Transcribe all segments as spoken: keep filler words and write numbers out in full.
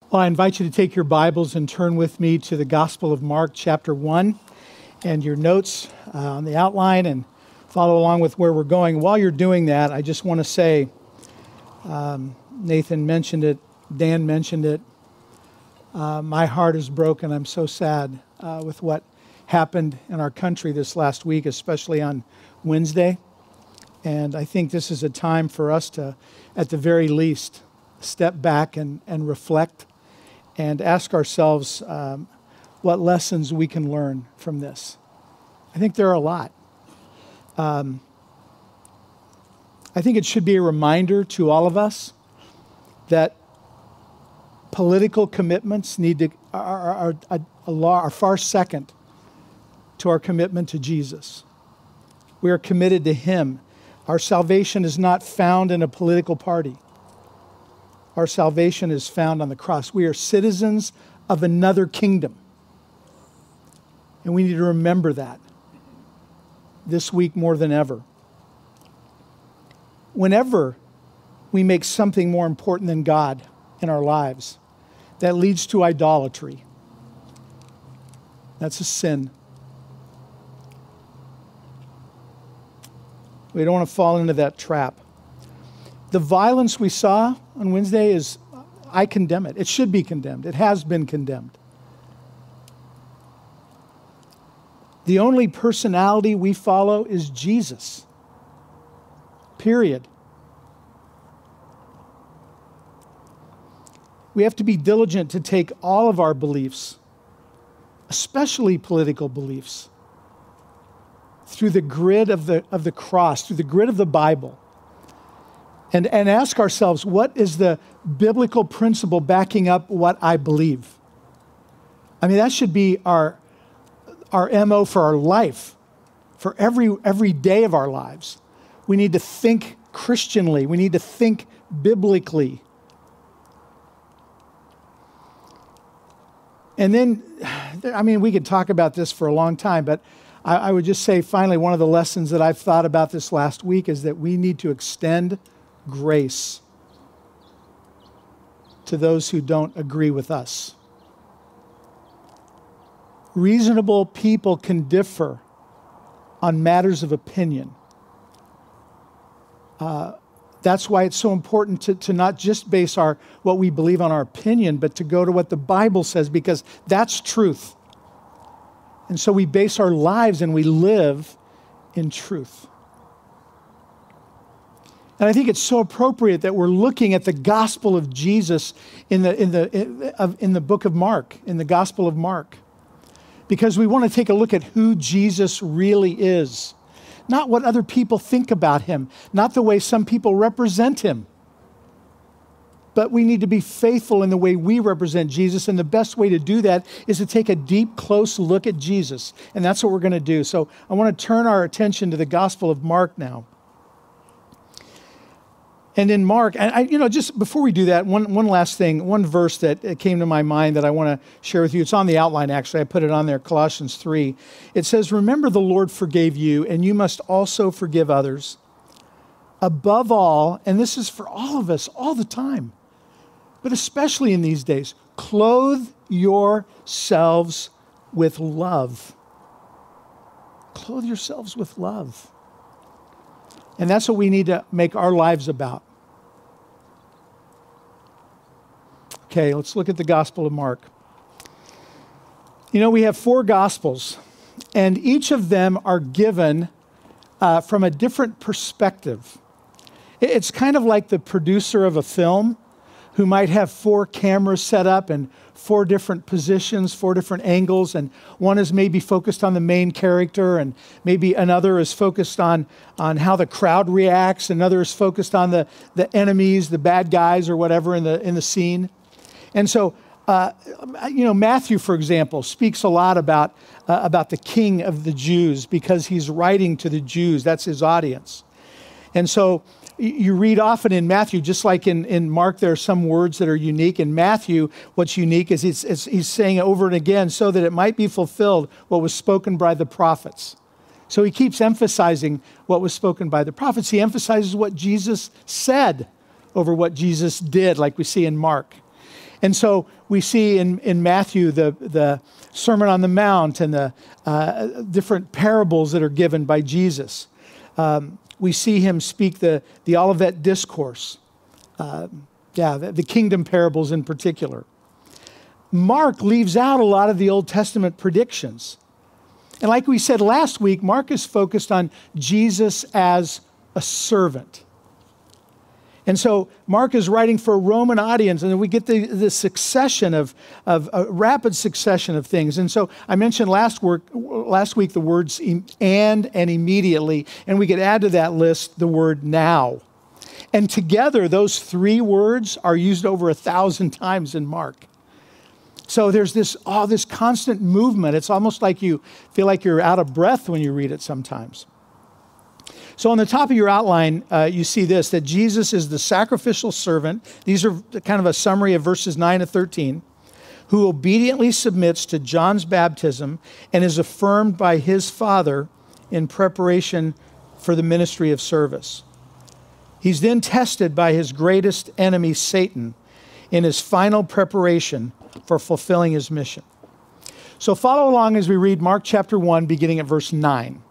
Well, I invite you to take your Bibles and turn with me to the Gospel of Mark, chapter one, and your notes uh, on the outline, and follow along with where we're going. While you're doing that, I just want to say, um, Nathan mentioned it, Dan mentioned it. Uh, my heart is broken. I'm so sad uh, with what happened in our country this last week, especially on Wednesday. And I think this is a time for us to, at the very least, step back and, and reflect and ask ourselves um, what lessons we can learn from this. I think there are a lot. Um, I think it should be a reminder to all of us that political commitments need to are, are, are, are far second to our commitment to Jesus. We are committed to Him. Our salvation is not found in a political party. Our salvation is found on the cross. We are citizens of another kingdom. And we need to remember that this week more than ever. Whenever we make something more important than God in our lives, that leads to idolatry. That's a sin. We don't want to fall into that trap. The violence we saw on Wednesday is, I condemn it. It should be condemned. It has been condemned. The only personality we follow is Jesus. Period. We have to be diligent to take all of our beliefs, especially political beliefs, through the grid of the, of the cross, through the grid of the Bible. And, and ask ourselves, what is the biblical principle backing up what I believe? I mean, that should be our, our M O for our life, for every, every day of our lives. We need to think Christianly. We need to think biblically. And then, I mean, we could talk about this for a long time, but I, I would just say, finally, one of the lessons that I've thought about this last week is that we need to extend grace to those who don't agree with us. Reasonable people can differ on matters of opinion. Uh, that's why it's so important to, to not just base our what we believe on our opinion, but to go to what the Bible says, because that's truth. And so we base our lives and we live in truth. And I think it's so appropriate that we're looking at the gospel of Jesus in the, in the, in the book of Mark, in the Gospel of Mark. Because we want to take a look at who Jesus really is. Not what other people think about Him, not the way some people represent Him. But we need to be faithful in the way we represent Jesus, and the best way to do that is to take a deep, close look at Jesus. And that's what we're going to do. So I want to turn our attention to the Gospel of Mark now. And in Mark, and I, you know, just before we do that, one, one last thing, one verse that came to my mind that I want to share with you. It's on the outline, actually. I put it on there, Colossians three. It says, "Remember the Lord forgave you, and you must also forgive others. Above all," and this is for all of us all the time, but especially in these days, "clothe yourselves with love." Clothe yourselves with love. And that's what we need to make our lives about. Okay, let's look at the Gospel of Mark. You know, we have four Gospels, and each of them are given uh, from a different perspective. It's kind of like the producer of a film who might have four cameras set up and four different positions, four different angles, and one is maybe focused on the main character, and maybe another is focused on, on how the crowd reacts, another is focused on the, the enemies, the bad guys, or whatever in the in the scene. And so, uh, you know, Matthew, for example, speaks a lot about, uh, about the King of the Jews because he's writing to the Jews. That's his audience. And so you read often in Matthew, just like in, in Mark, there are some words that are unique. In Matthew, what's unique is he's, it's, he's saying over and again so that it might be fulfilled what was spoken by the prophets. So he keeps emphasizing what was spoken by the prophets. He emphasizes what Jesus said over what Jesus did, like we see in Mark. And so we see in, in Matthew the, the Sermon on the Mount and the uh, different parables that are given by Jesus. Um, we see him speak the, the Olivet Discourse. Uh, yeah, the, the kingdom parables in particular. Mark leaves out a lot of the Old Testament predictions. And like we said last week, Mark is focused on Jesus as a servant. And so Mark is writing for a Roman audience, and we get the, the succession of, of a rapid succession of things. And so I mentioned last, work, last week the words and and immediately, and we could add to that list the word now. And together, those three words are used over a thousand times in Mark. So there's this, oh, this constant movement. It's almost like you feel like you're out of breath when you read it sometimes. So on the top of your outline, uh, you see this, that Jesus is the sacrificial servant. These are kind of a summary of verses nine to thirteen, who obediently submits to John's baptism and is affirmed by his Father in preparation for the ministry of service. He's then tested by his greatest enemy, Satan, in his final preparation for fulfilling his mission. So follow along as we read Mark chapter one, beginning at verse nine.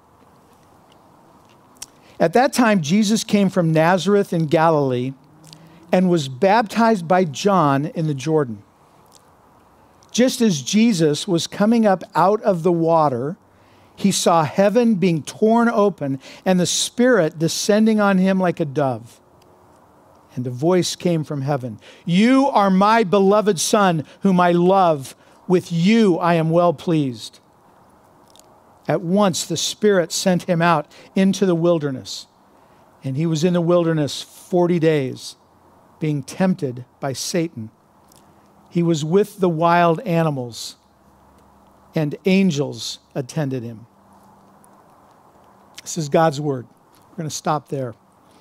At that time, Jesus came from Nazareth in Galilee and was baptized by John in the Jordan. Just as Jesus was coming up out of the water, he saw heaven being torn open and the Spirit descending on him like a dove. And a voice came from heaven, "You are my beloved Son, whom I love. With you I am well pleased." At once the Spirit sent him out into the wilderness, and he was in the wilderness forty days, being tempted by Satan. He was with the wild animals, and angels attended him. This is God's word. We're going to stop there.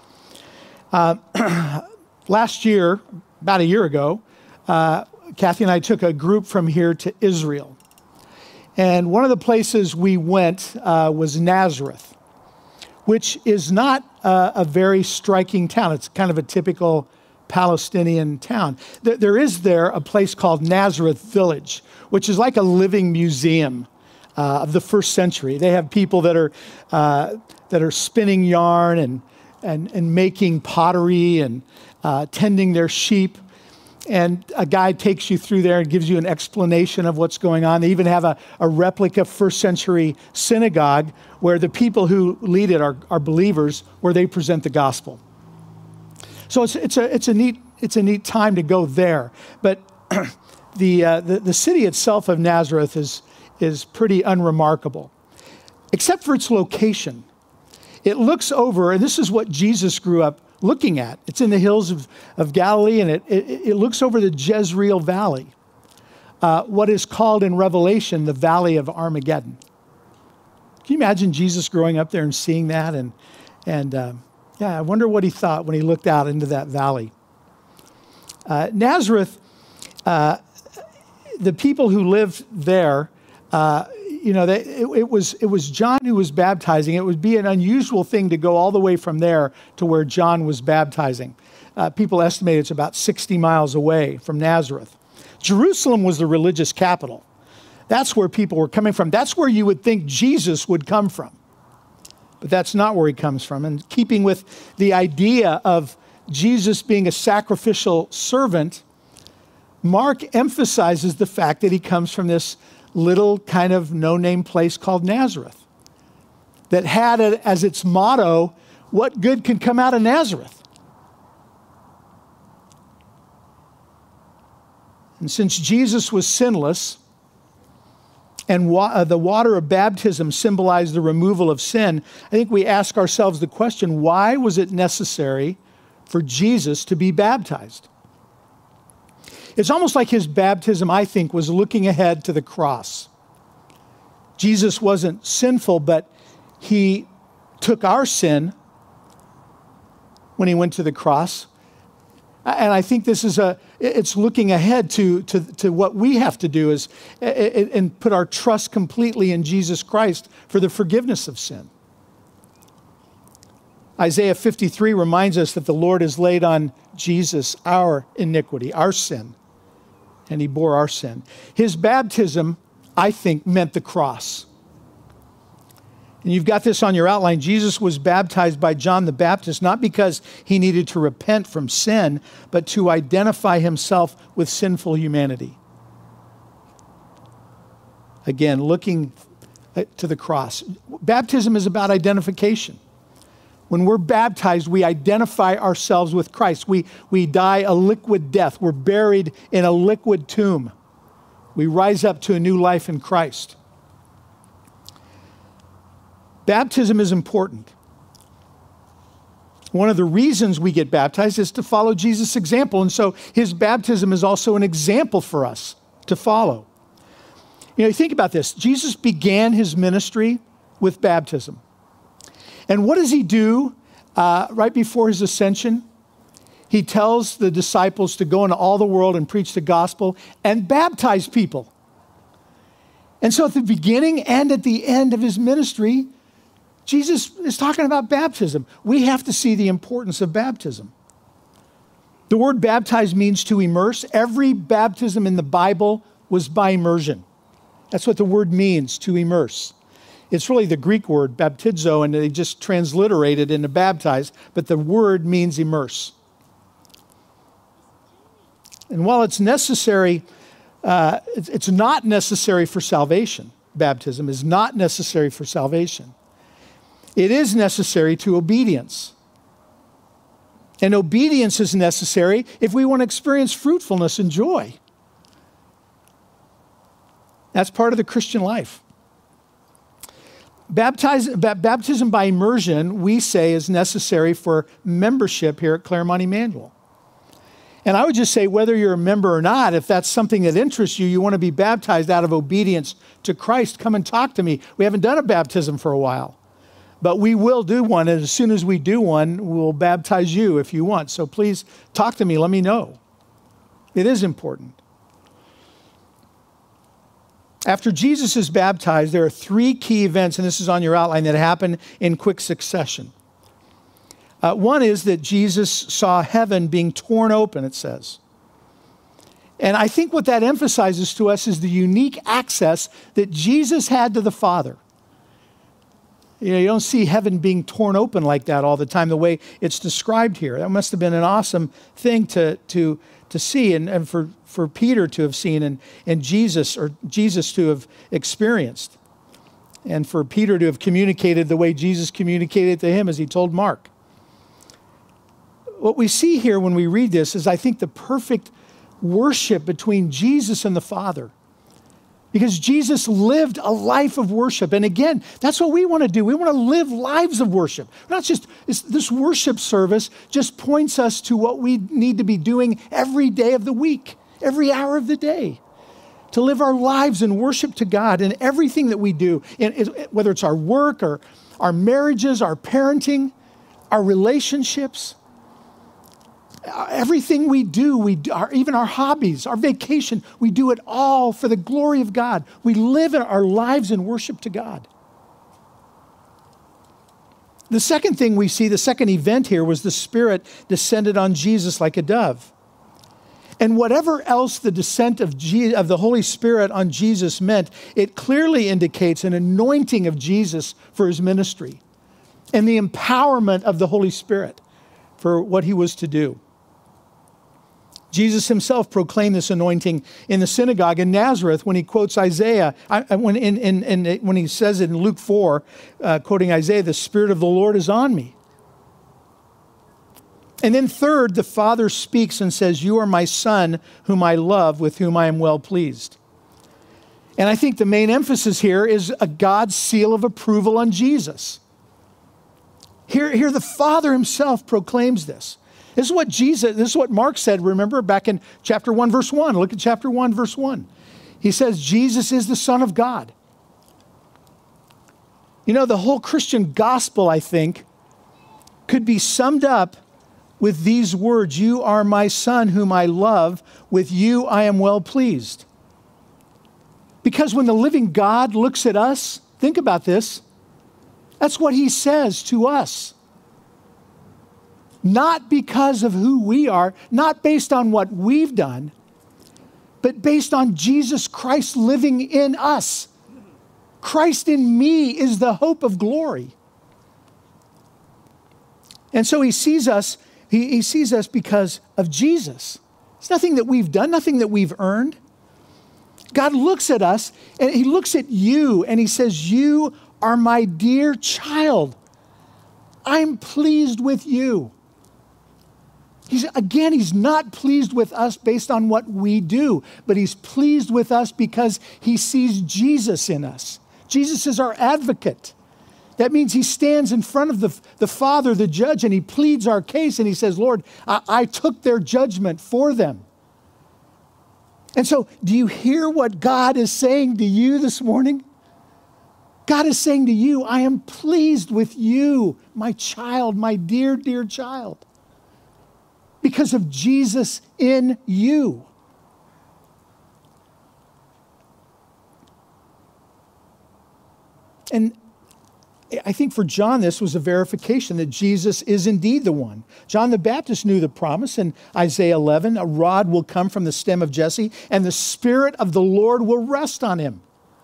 Uh, last year, about a year ago, uh, Kathy and I took a group from here to Israel. And one of the places we went uh, was Nazareth, which is not uh, a very striking town. It's kind of a typical Palestinian town. There, there is there a place called Nazareth Village, which is like a living museum uh, of the first century. They have people that are uh, that are spinning yarn and and, and making pottery and uh, tending their sheep. And a guide takes you through there and gives you an explanation of what's going on. They even have a, a replica first century synagogue where the people who lead it are, are believers, where they present the gospel. So it's, it's, a, it's, a, neat, it's a neat time to go there. But the, uh, the, the city itself of Nazareth is, is pretty unremarkable, except for its location. It looks over, and this is what Jesus grew up looking at. It's in the hills of, of Galilee, and it, it, it looks over the Jezreel Valley, uh, what is called in Revelation the Valley of Armageddon. Can you imagine Jesus growing up there and seeing that? And, and uh, yeah, I wonder what he thought when he looked out into that valley. Uh, Nazareth, uh, the people who lived there, uh, you know, they, it, it was it was John who was baptizing. It would be an unusual thing to go all the way from there to where John was baptizing. Uh, people estimate it's about sixty miles away from Nazareth. Jerusalem was the religious capital. That's where people were coming from. That's where you would think Jesus would come from. But that's not where he comes from. And keeping with the idea of Jesus being a sacrificial servant, Mark emphasizes the fact that he comes from this little kind of no-name place called Nazareth that had it as its motto, what good can come out of Nazareth? And since Jesus was sinless and wa- uh, the water of baptism symbolized the removal of sin, I think we ask ourselves the question, why was it necessary for Jesus to be baptized? It's almost like his baptism, I think, was looking ahead to the cross. Jesus wasn't sinful, but he took our sin when he went to the cross. And I think this is a, it's looking ahead to, to, to what we have to do is, and put our trust completely in Jesus Christ for the forgiveness of sin. Isaiah fifty-three reminds us that the Lord has laid on Jesus our iniquity, our sin. and he bore our sin. His baptism, I think, meant the cross. And you've got this on your outline. Jesus was baptized by John the Baptist, not because he needed to repent from sin, but to identify himself with sinful humanity. Again, looking to the cross. Baptism is about identification. When we're baptized, we identify ourselves with Christ. We, we die a liquid death. We're buried in a liquid tomb. We rise up to a new life in Christ. Baptism is important. One of the reasons we get baptized is to follow Jesus' example. And so his baptism is also an example for us to follow. You know, think about this. Jesus began his ministry with baptism. And what does he do uh, right before his ascension? He tells the disciples to go into all the world and preach the gospel and baptize people. And so at the beginning and at the end of his ministry, Jesus is talking about baptism. We have to see the importance of baptism. The word baptize means to immerse. Every baptism in the Bible was by immersion. That's what the word means, to immerse. It's really the Greek word, baptizo, and they just transliterate it into baptize, but the word means immerse. And while it's necessary, uh, it's, it's not necessary for salvation. Baptism is not necessary for salvation. It is necessary to obedience. And obedience is necessary if we want to experience fruitfulness and joy. That's part of the Christian life. Baptize, baptism by immersion, we say, is necessary for membership here at Claremont Emmanuel. And I would just say, whether you're a member or not, if that's something that interests you, you want to be baptized out of obedience to Christ, come and talk to me. We haven't done a baptism for a while. But we will do one, and as soon as we do one, we'll baptize you if you want. So please talk to me, let me know. It is important. After Jesus is baptized, there are three key events, and this is on your outline, that happen in quick succession. Uh, one is that Jesus saw heaven being torn open, it says. And I think what that emphasizes to us is the unique access that Jesus had to the Father. You know, you don't see heaven being torn open like that all the time, the way it's described here. That must have been an awesome thing to, to, to see and, and for, for Peter to have seen and, and Jesus or Jesus to have experienced. And for Peter to have communicated the way Jesus communicated to him as he told Mark. What we see here when we read this is, I think, the perfect worship between Jesus and the Father. Because Jesus lived a life of worship. And again, that's what we want to do. We want to live lives of worship. Not just, this worship service just points us to what we need to be doing every day of the week, every hour of the day. To live our lives in worship to God in everything that we do, whether it's our work or our marriages, our parenting, our relationships. Everything we do, we do our, even our hobbies, our vacation, we do it all for the glory of God. We live our lives in worship to God. The second thing we see, the second event here, was the Spirit descended on Jesus like a dove. And whatever else the descent of, Je- of the Holy Spirit on Jesus meant, it clearly indicates an anointing of Jesus for his ministry and the empowerment of the Holy Spirit for what he was to do. Jesus himself proclaimed this anointing in the synagogue in Nazareth when he quotes Isaiah, when, in, in, in, when he says it in Luke four, uh, quoting Isaiah, "The Spirit of the Lord is on me." And then third, the Father speaks and says, "You are my Son, whom I love, with whom I am well pleased." And I think the main emphasis here is a God's seal of approval on Jesus. Here, here the Father himself proclaims this. This is what Jesus, this is what Mark said, remember, back in chapter one, verse one. Look at chapter one, verse one. He says, Jesus is the Son of God. You know, the whole Christian gospel, I think, could be summed up with these words: "You are my Son, whom I love. With you I am well pleased." Because when the living God looks at us, think about this, that's what he says to us. Not because of who we are, not based on what we've done, but based on Jesus Christ living in us. Christ in me is the hope of glory. And so he sees us, he, he sees us because of Jesus. It's nothing that we've done, nothing that we've earned. God looks at us and he looks at you and he says, you are my dear child. I'm pleased with you. He's, again, he's not pleased with us based on what we do, but he's pleased with us because he sees Jesus in us. Jesus is our advocate. That means he stands in front of the, the Father, the judge, and he pleads our case and he says, Lord, I, I took their judgment for them. And so, do you hear what God is saying to you this morning? God is saying to you, I am pleased with you, my child, my dear, dear child, because of Jesus in you. And I think for John, this was a verification that Jesus is indeed the one. John the Baptist knew the promise in Isaiah eleven, a rod will come from the stem of Jesse, and the Spirit of the Lord will rest on him.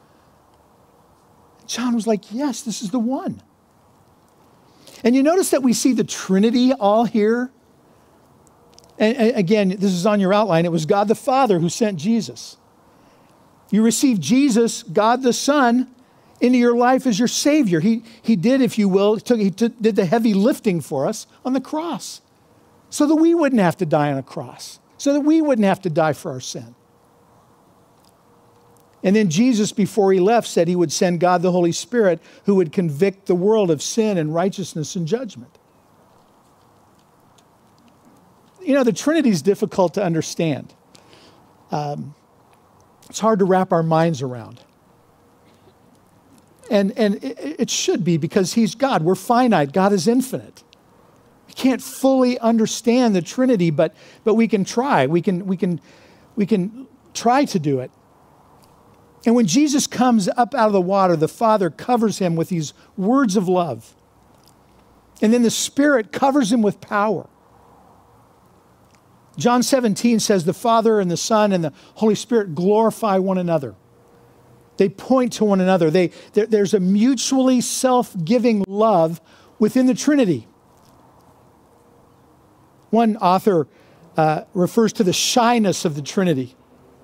John was like, yes, this is the one. And you notice that we see the Trinity all here. And again, this is on your outline. It was God the Father who sent Jesus. You received Jesus, God the Son, into your life as your Savior. He, he did, if you will, took, he took, did the heavy lifting for us on the cross so that we wouldn't have to die on a cross, so that we wouldn't have to die for our sin. And then Jesus, before he left, said he would send God the Holy Spirit who would convict the world of sin and righteousness and judgment. You know, the Trinity is difficult to understand. Um, it's hard to wrap our minds around. And, and it, it should be because he's God. We're finite. God is infinite. We can't fully understand the Trinity, but, but we can try. We can, we can, we can try to do it. And when Jesus comes up out of the water, the Father covers him with these words of love. And then the Spirit covers him with power. John seventeen says the Father and the Son and the Holy Spirit glorify one another. They point to one another. They, there, there's a mutually self-giving love within the Trinity. One author uh, refers to the shyness of the Trinity.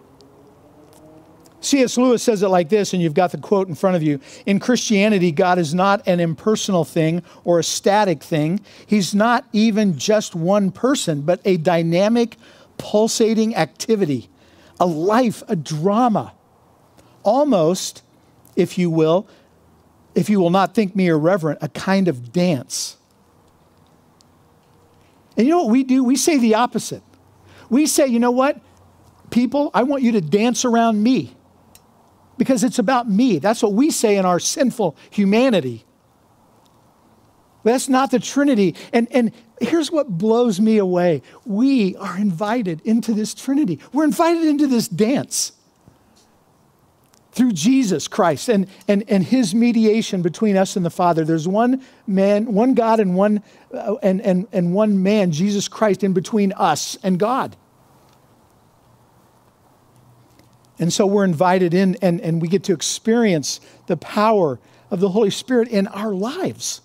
C S Lewis says it like this, and you've got the quote in front of you. In Christianity, God is not an impersonal thing or a static thing. He's not even just one person, but a dynamic, pulsating activity, a life, a drama. Almost, if you will, if you will not think me irreverent, a kind of dance. And you know what we do? We say the opposite. We say, you know what? People, I want you to dance around me because it's about me. That's what we say in our sinful humanity. But that's not the Trinity. And, and here's what blows me away. We are invited into this Trinity. We're invited into this dance through Jesus Christ and, and, and his mediation between us and the Father. There's one man, one God and one, uh, and, and, and one man, Jesus Christ, in between us and God. And so we're invited in and, and we get to experience the power of the Holy Spirit in our lives.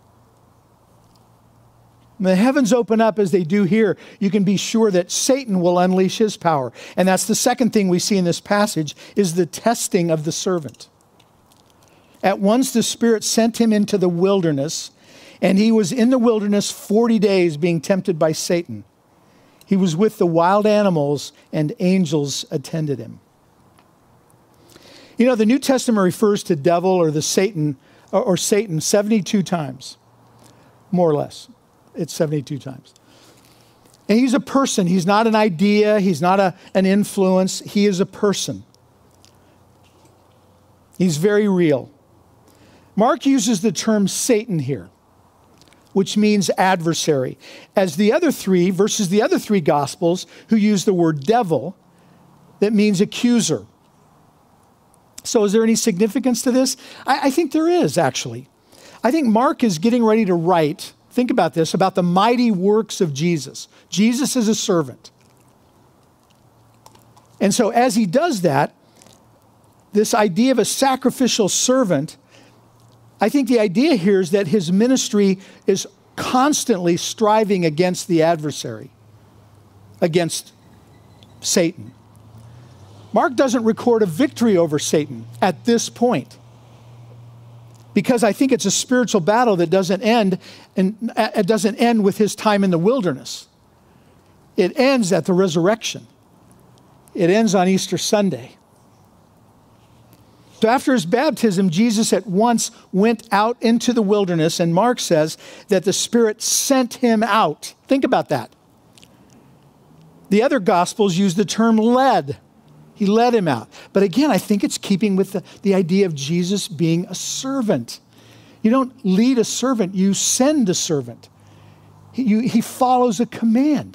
When the heavens open up as they do here, you can be sure that Satan will unleash his power. And that's the second thing we see in this passage is the testing of the servant. At once the Spirit sent him into the wilderness, and he was in the wilderness forty days being tempted by Satan. He was with the wild animals, and angels attended him. You know, the New Testament refers to devil or the Satan or, or Satan seventy-two times, more or less. It's seventy-two times. And he's a person. He's not an idea. He's not a, an influence. He is a person. He's very real. Mark uses the term Satan here, which means adversary, as the other three, versus the other three Gospels who use the word devil, that means accuser. So is there any significance to this? I, I think there is, actually. I think Mark is getting ready to write, think about this, about the mighty works of Jesus. Jesus is a servant. And so as he does that, this idea of a sacrificial servant, I think the idea here is that his ministry is constantly striving against the adversary, against Satan. Mark doesn't record a victory over Satan at this point, because I think it's a spiritual battle that doesn't end, and it doesn't end with his time in the wilderness. It ends at the resurrection. It ends on Easter Sunday. So after his baptism, Jesus at once went out into the wilderness, and Mark says that the Spirit sent him out. Think about that. The other Gospels use the term led. He led him out. But again, I think it's keeping with the, the idea of Jesus being a servant. You don't lead a servant, you send a servant. He, you, he follows a command.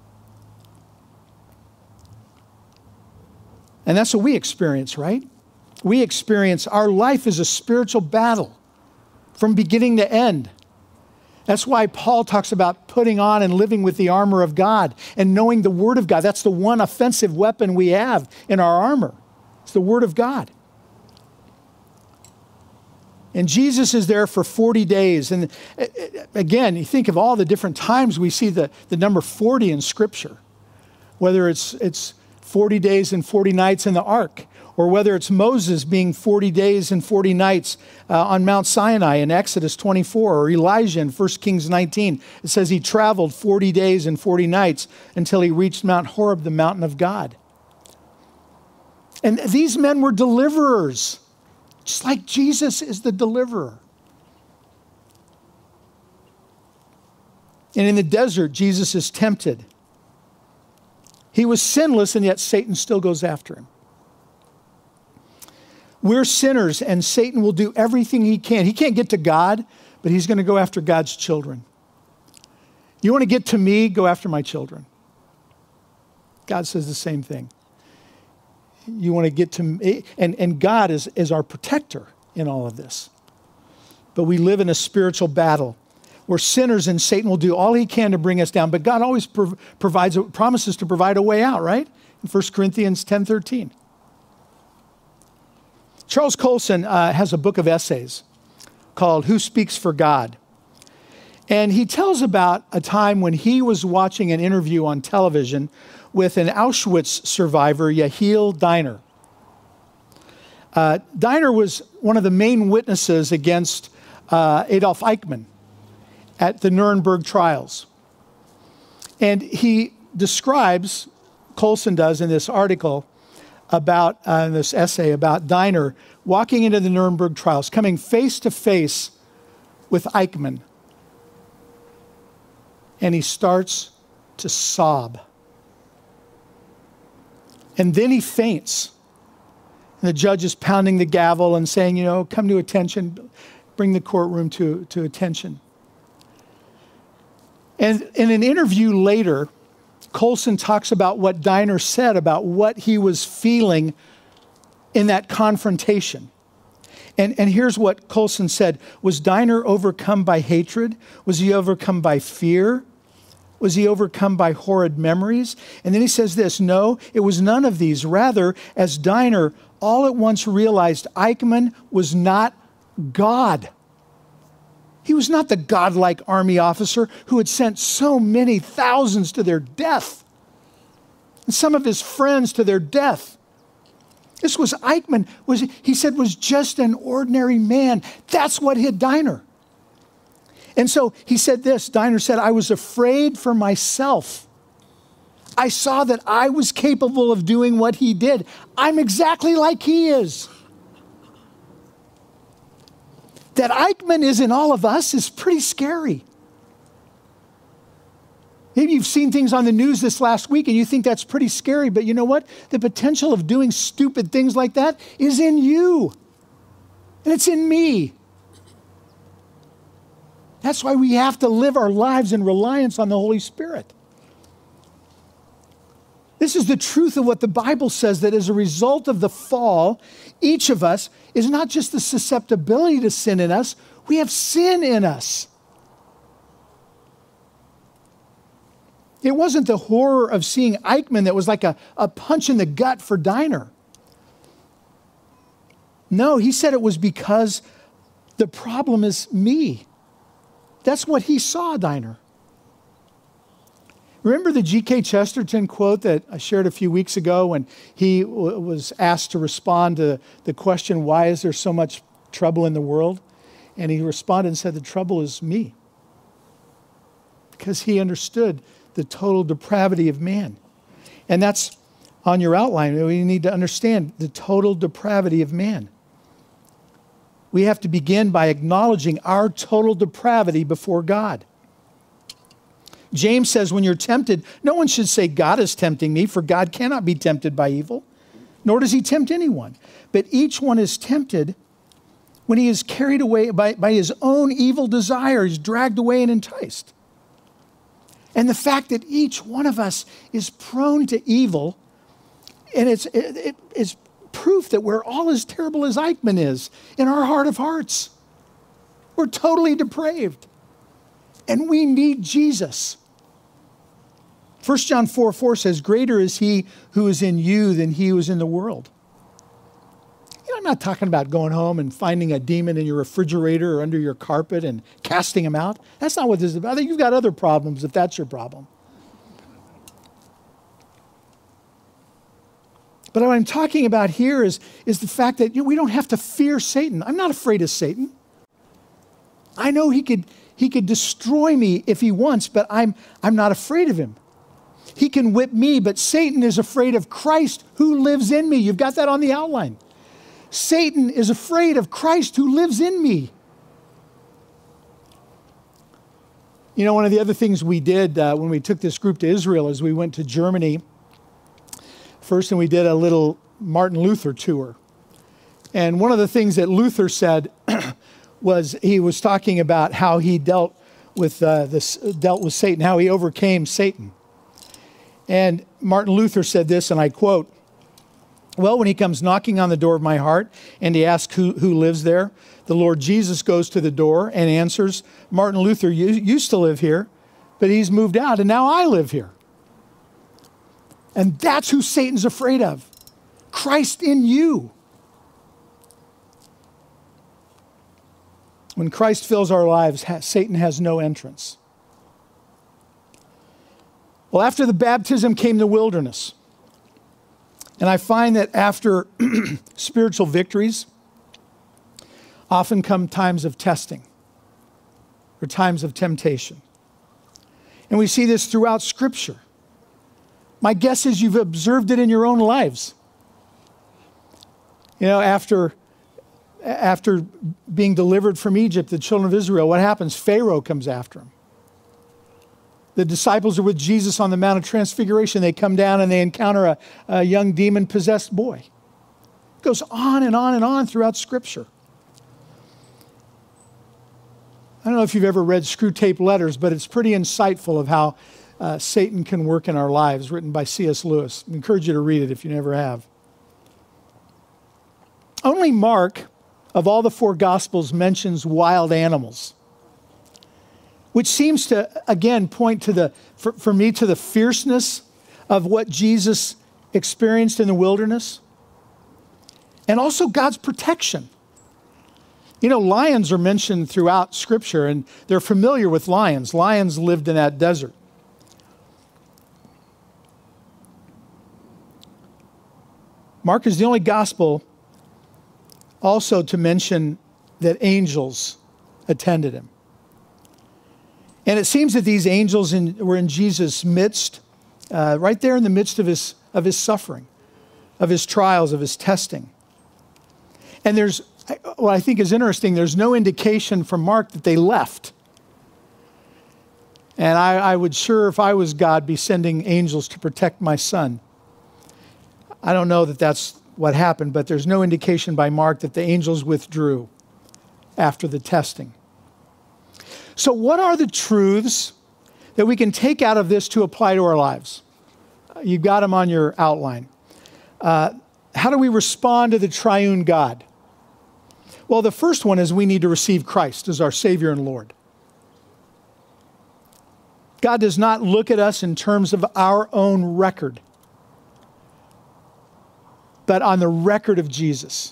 And that's what we experience, right? We experience our life is a spiritual battle from beginning to end. That's why Paul talks about putting on and living with the armor of God and knowing the Word of God. That's the one offensive weapon we have in our armor. It's the Word of God. And Jesus is there for forty days. And again, you think of all the different times we see the, the number forty in Scripture, whether it's, it's forty days and forty nights in the ark, or whether it's Moses being forty days and forty nights uh, on Mount Sinai in Exodus twenty-four, or Elijah in First Kings nineteen. It says he traveled forty days and forty nights until he reached Mount Horeb, the mountain of God. And these men were deliverers, just like Jesus is the deliverer. And in the desert, Jesus is tempted. He was sinless, and yet Satan still goes after him. We're sinners, and Satan will do everything he can. He can't get to God, but he's going to go after God's children. You want to get to me? Go after my children. God says the same thing. You want to get to me? And, and God is, is our protector in all of this. But we live in a spiritual battle. We're sinners, and Satan will do all he can to bring us down. But God always prov- provides, promises to provide a way out, right? In First Corinthians ten thirteen. Charles Colson uh, has a book of essays called Who Speaks for God? And he tells about a time when he was watching an interview on television with an Auschwitz survivor, Yehiel Diner. Uh, Diner was one of the main witnesses against uh, Adolf Eichmann at the Nuremberg trials. And he describes, Colson does in this article, about uh, in this essay about Diner walking into the Nuremberg trials, coming face to face with Eichmann. And he starts to sob. And then he faints. And the judge is pounding the gavel and saying, you know, come to attention, bring the courtroom to, to attention. And in an interview later, Colson talks about what Diner said about what he was feeling in that confrontation. And, and here's what Colson said. Was Diner overcome by hatred? Was he overcome by fear? Was he overcome by horrid memories? And then he says this, no, it was none of these. Rather, as Diner all at once realized Eichmann was not God. He was not the godlike army officer who had sent so many thousands to their death, and some of his friends to their death. This was Eichmann, was, he said, was just an ordinary man. That's what hit Diner. And so he said this, Diner said, I was afraid for myself. I saw that I was capable of doing what he did. I'm exactly like he is. That Eichmann is in all of us is pretty scary. Maybe you've seen things on the news this last week and you think that's pretty scary, but you know what? The potential of doing stupid things like that is in you. And it's in me. That's why we have to live our lives in reliance on the Holy Spirit. This is the truth of what the Bible says, that as a result of the fall, each of us is not just the susceptibility to sin in us, we have sin in us. It wasn't the horror of seeing Eichmann that was like a, a punch in the gut for Diner. No, he said it was because the problem is me. That's what he saw, Diner. Remember the G K Chesterton quote that I shared a few weeks ago when he w- was asked to respond to the question, why is there so much trouble in the world? And he responded and said, the trouble is me. Because he understood the total depravity of man. And that's on your outline. We need to understand the total depravity of man. We have to begin by acknowledging our total depravity before God. James says, when you're tempted, no one should say, God is tempting me, for God cannot be tempted by evil, nor does he tempt anyone. But each one is tempted when he is carried away by, by his own evil desire, he's dragged away and enticed. And the fact that each one of us is prone to evil, and it's, it, it, it's proof that we're all as terrible as Eichmann is in our heart of hearts. We're totally depraved. And we need Jesus. First John four four says, greater is he who is in you than he who is in the world. You know, I'm not talking about going home and finding a demon in your refrigerator or under your carpet and casting him out. That's not what this is about. I think you've got other problems if that's your problem. But what I'm talking about here is, is the fact that you know, we don't have to fear Satan. I'm not afraid of Satan. I know he could, he could destroy me if he wants, but I'm, I'm not afraid of him. He can whip me, but Satan is afraid of Christ who lives in me. You've got that on the outline. Satan is afraid of Christ who lives in me. You know, one of the other things we did uh, when we took this group to Israel is we went to Germany first, and we did a little Martin Luther tour. And one of the things that Luther said was he was talking about how he dealt with uh, this, dealt with Satan, how he overcame Satan. And Martin Luther said this, and I quote, well, when he comes knocking on the door of my heart and he asks who, who lives there, the Lord Jesus goes to the door and answers, Martin Luther used to live here, but he's moved out and now I live here. And that's who Satan's afraid of. Christ in you. When Christ fills our lives, Satan has no entrance. Well, after the baptism came the wilderness. And I find that after spiritual victories, often come times of testing or times of temptation. And we see this throughout Scripture. My guess is you've observed it in your own lives. You know, after, after being delivered from Egypt, the children of Israel, what happens? Pharaoh comes after them. The disciples are with Jesus on the Mount of Transfiguration. They come down and they encounter a, a young demon-possessed boy. It goes on and on and on throughout Scripture. I don't know if you've ever read Screwtape Letters, but it's pretty insightful of how uh, Satan can work in our lives, written by C S Lewis. I encourage you to read it if you never have. Only Mark, of all the four Gospels, mentions wild animals, which seems to, again, point to the, for, for me, to the fierceness of what Jesus experienced in the wilderness, and also God's protection. You know, lions are mentioned throughout Scripture, and they're familiar with lions. Lions lived in that desert. Mark is the only gospel also to mention that angels attended him. And it seems that these angels in, were in Jesus' midst, uh, right there in the midst of his, of his suffering, of his trials, of his testing. And there's, what I think is interesting, there's no indication from Mark that they left. And I, I would sure, if I was God, be sending angels to protect my son. I don't know that that's what happened, but there's no indication by Mark that the angels withdrew after the testing. So what are the truths that we can take out of this to apply to our lives? You've got them on your outline. Uh, how do we respond to the triune God? Well, the first one is we need to receive Christ as our Savior and Lord. God does not look at us in terms of our own record, but on the record of Jesus.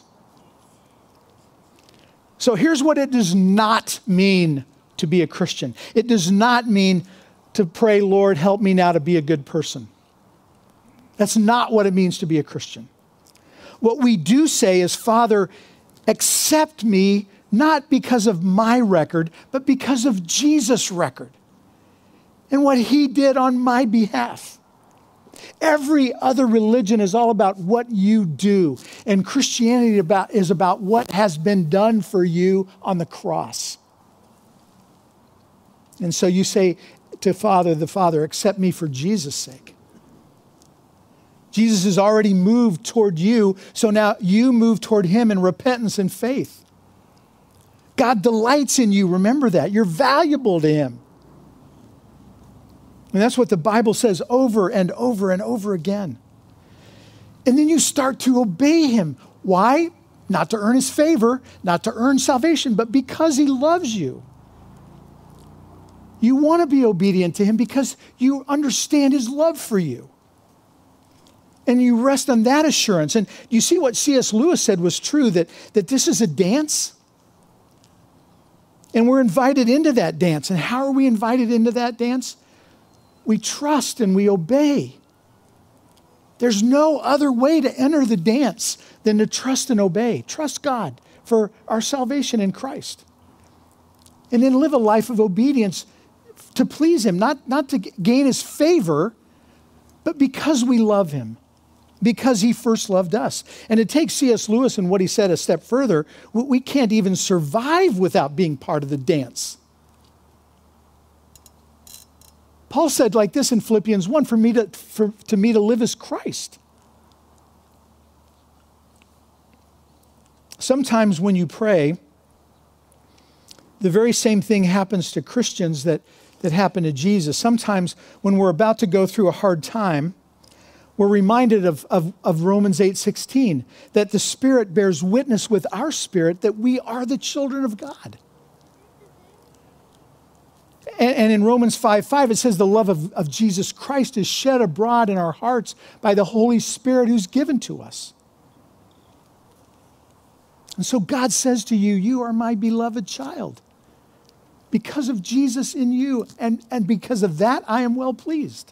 So here's what it does not mean to be a Christian. It does not mean to pray, Lord, help me now to be a good person. That's not what it means to be a Christian. What we do say is, Father, accept me not because of my record, but because of Jesus' record and what he did on my behalf. Every other religion is all about what you do, and Christianity about, is about what has been done for you on the cross. And so you say to Father, the Father, accept me for Jesus' sake. Jesus has already moved toward you, so now you move toward him in repentance and faith. God delights in you, remember that. You're valuable to him. And that's what the Bible says over and over and over again. And then you start to obey him. Why? Not to earn his favor, not to earn salvation, but because he loves you. You want to be obedient to him because you understand his love for you. And you rest on that assurance. And you see what C S Lewis said was true, that, that this is a dance. And we're invited into that dance. And how are we invited into that dance? We trust and we obey. There's no other way to enter the dance than to trust and obey. Trust God for our salvation in Christ. And then live a life of obedience to please him, not, not to gain his favor, but because we love him, because he first loved us. And to take C S Lewis and what he said a step further, we can't even survive without being part of the dance. Paul said like this in Philippians one, for me to, for, to me to live is Christ. Sometimes when you pray, the very same thing happens to Christians that, that happened to Jesus. Sometimes when we're about to go through a hard time, we're reminded of, of, of Romans eight sixteen, that the Spirit bears witness with our spirit that we are the children of God. And, and in Romans five five, it says the love of, of Jesus Christ is shed abroad in our hearts by the Holy Spirit who's given to us. And so God says to you, you are my beloved child. Because of Jesus in you, and, and because of that, I am well pleased.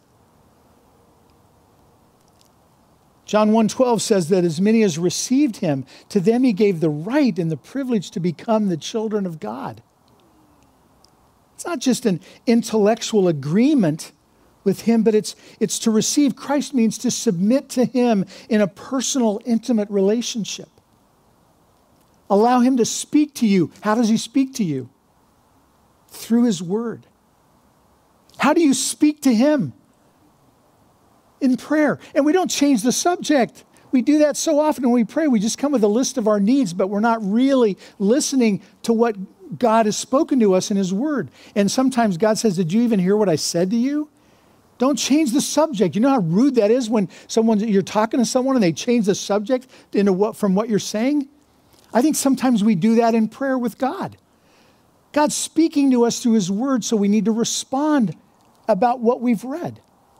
John one twelve says that as many as received him, to them he gave the right and the privilege to become the children of God. It's not just an intellectual agreement with him, but it's, it's to receive Christ means to submit to him in a personal, intimate relationship. Allow him to speak to you. How does he speak to you? Through his word. How do you speak to him? In prayer. And we don't change the subject. We do that so often when we pray. We just come with a list of our needs, but we're not really listening to what God has spoken to us in his word. And sometimes God says, did you even hear what I said to you? Don't change the subject. You know how rude that is when someone, you're talking to someone and they change the subject into what, from what you're saying? I think sometimes we do that in prayer with God. God's speaking to us through his word, so we need to respond about what we've read.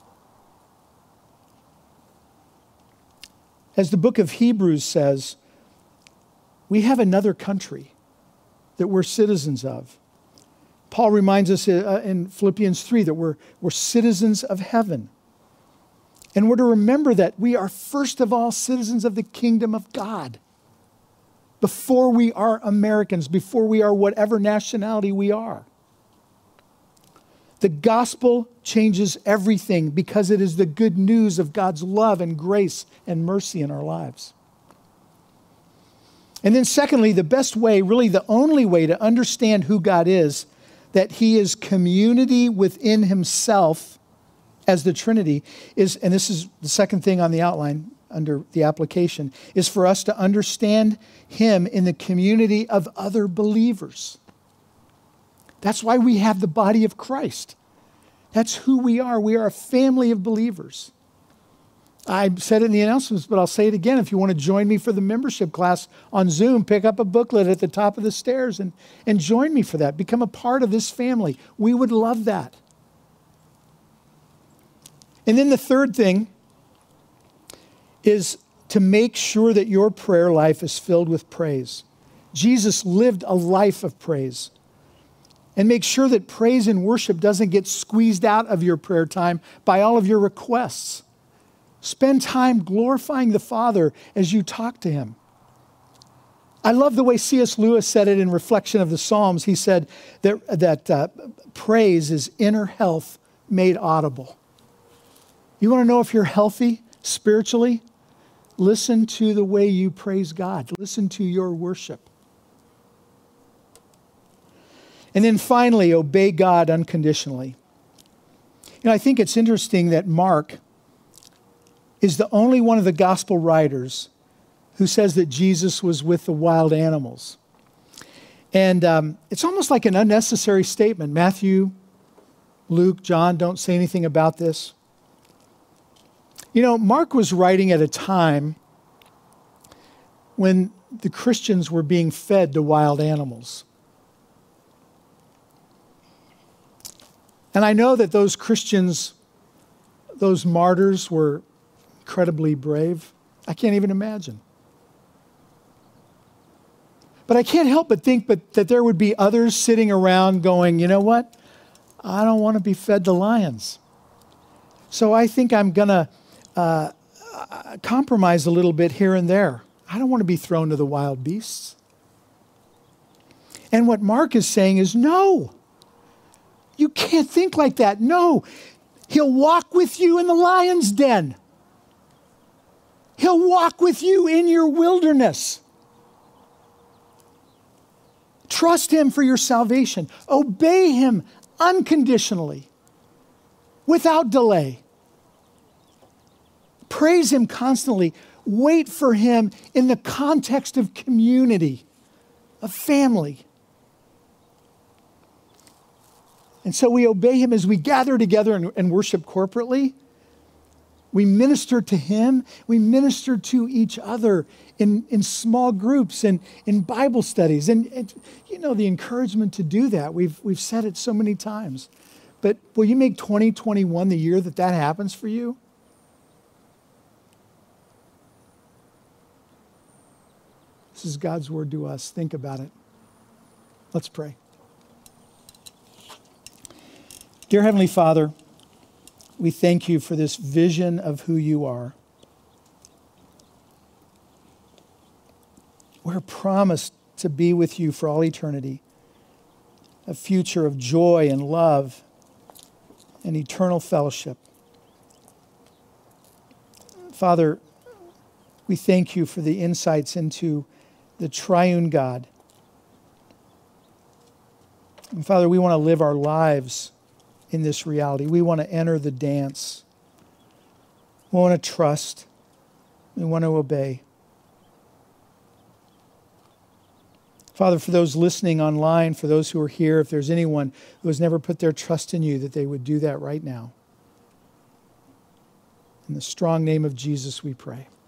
As the book of Hebrews says, we have another country that we're citizens of. Paul reminds us in Philippians three that we're, we're citizens of heaven. And we're to remember that we are first of all citizens of the kingdom of God. Before we are Americans, before we are whatever nationality we are. The gospel changes everything because it is the good news of God's love and grace and mercy in our lives. And then secondly, the best way, really the only way to understand who God is, that he is community within himself as the Trinity, is, and this is the second thing on the outline under the application, is for us to understand him in the community of other believers. That's why we have the body of Christ. That's who we are. We are a family of believers. I said it in the announcements, but I'll say it again. If you want to join me for the membership class on Zoom, pick up a booklet at the top of the stairs and, and join me for that. Become a part of this family. We would love that. And then the third thing is to make sure that your prayer life is filled with praise. Jesus lived a life of praise. And make sure that praise and worship doesn't get squeezed out of your prayer time by all of your requests. Spend time glorifying the Father as you talk to him. I love the way C S Lewis said it in Reflection of the Psalms. He said that, that uh, praise is inner health made audible. You want to know if you're healthy spiritually? Listen to the way you praise God. Listen to your worship. And then finally, obey God unconditionally. You know, I think it's interesting that Mark is the only one of the gospel writers who says that Jesus was with the wild animals. And um, it's almost like an unnecessary statement. Matthew, Luke, John don't say anything about this. You know, Mark was writing at a time when the Christians were being fed to wild animals. And I know that those Christians, those martyrs, were incredibly brave. I can't even imagine. But I can't help but think but that there would be others sitting around going, you know what? I don't want to be fed to lions. So I think I'm going to uh, compromise a little bit here and there. I don't want to be thrown to the wild beasts. And what Mark is saying is, no. You can't think like that. No, he'll walk with you in the lion's den. He'll walk with you in your wilderness. Trust him for your salvation. Obey him unconditionally, without delay. Praise him constantly. Wait for him in the context of community, of family. And so we obey him as we gather together and, and worship corporately. We minister to him. We minister to each other in, in small groups and in Bible studies. And, and you know, the encouragement to do that, we've, we've said it so many times. But will you make twenty twenty-one the year that that happens for you? This is God's word to us. Think about it. Let's pray. Dear Heavenly Father, we thank you for this vision of who you are. We're promised to be with you for all eternity, a future of joy and love and eternal fellowship. Father, we thank you for the insights into the triune God. And Father, we want to live our lives in this reality. We want to enter the dance. We want to trust. We want to obey. Father, for those listening online, for those who are here, if there's anyone who has never put their trust in you, that they would do that right now. In the strong name of Jesus we pray.